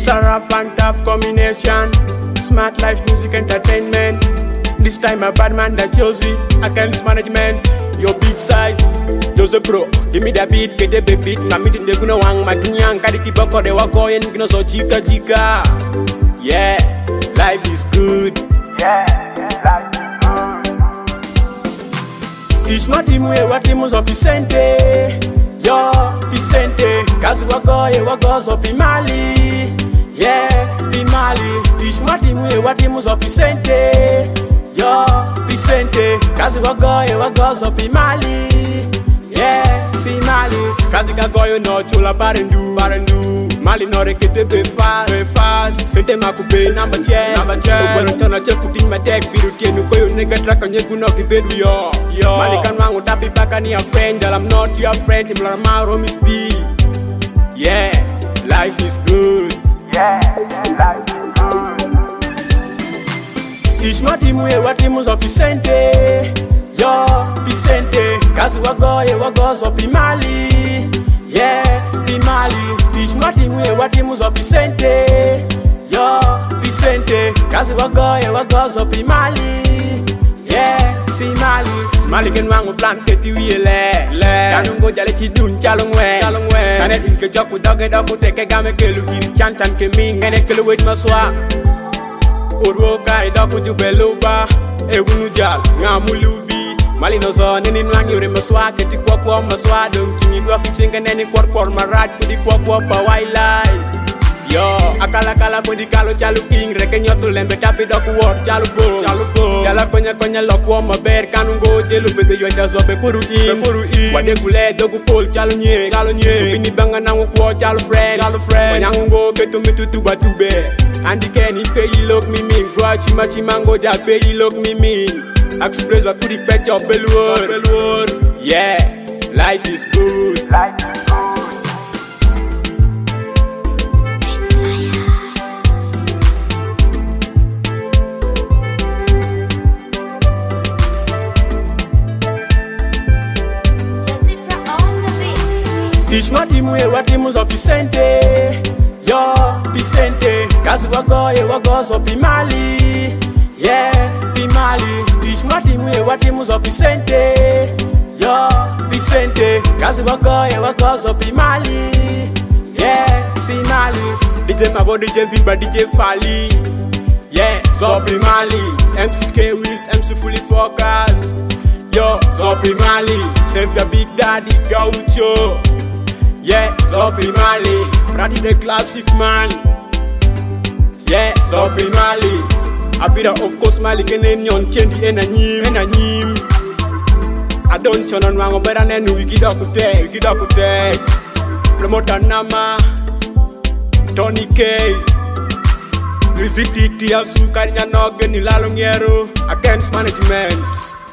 Sarah and tough combination. Smart life, music, entertainment. This time a bad man that Josie against management. Your big size, Jose Pro. Give me that beat, get a beat. Na meeting the guna wang, my kunyang kadi kiboko de wako yen guna so jika. Yeah, life is good. Yeah, life is good. Teach my team what timus of Vicente. Yo, Vicente, kazi wako so Pimali. Yeah, Pimali. Teach my team what timus of Vicente. Yo, Vicente, kazi wako so Pimali. Yeah, Pimali. Kazi kagoyo no chula barendu. Mali no rekete be fast. Sente makube number 10. Ubero tona cheku ting my deck. Biru tienu koyo nega traka nyegu no kibedu yo. Mali kanwangu tapi paka ni a friend. I'm not your friend. Imla maro miss B. Yeah, life is good. Yeah, life is good. Teach my team what timus of Vicente. Yo, Vicente, kazi wako so Pimali. Yeah, Pimali. Teach my team what timus of Vicente. Yo, Vicente, kazi wako so Pimali. Yeah, Pimali. Mali ken wangu plan keti wiele. Kanungo jale chidun chalongwe. Kane dinke joku doge teke game kelu iri chantan ke ming. Kene kelu wait maswa. Urwo kai doku jubeluba. Ewunu jal ngamulubi. Mali no zo nini nwangi ure maswa. Keti kwa maswa. Dong kingi kwa kichenga neni kwa marat. Kudi kwa pa wailai. Yo, akala kodi kalo chalu king. Reke nyotu lembe tapi doku word chalu bo. Jala konya lokwa maber. Kanungo jelu bebe yoja zobe kuru in. Wade kule doku pol chalu nye. Kubini banga nangu kwa chalu friends. Wanyangungo ketu mitu tuba tube. Andike ni peyi lok miming. Kwa chimango ja peyi lok miming. Express a kudi pet your belwood. Yeah, life is good. Life is good. Teach my team what timus of Vicente. Yo, Vicente, kazi wako so Pimali. Yeah, Pimali. Teach my team what timus of Vicente. Yo, Vicente, kazi wako so Pimali. Yeah, Pimali. DJ Mabo, DJ Viba, DJ Fali. Yeah, so Pimali. MC K Willis, MC Fully Focus. Yo, so Pimali. Save your big daddy, Gaucho. Yeah, so Pimali. Brady the classic man. Yeah, so Pimali. Abida of course Mali kenen yon chendi enanyim. I don't chon on wango better than wikidokute. Promoter Nama, Tony Case, Lucy Titi Asu Kanya Nogen Nilalongero against management.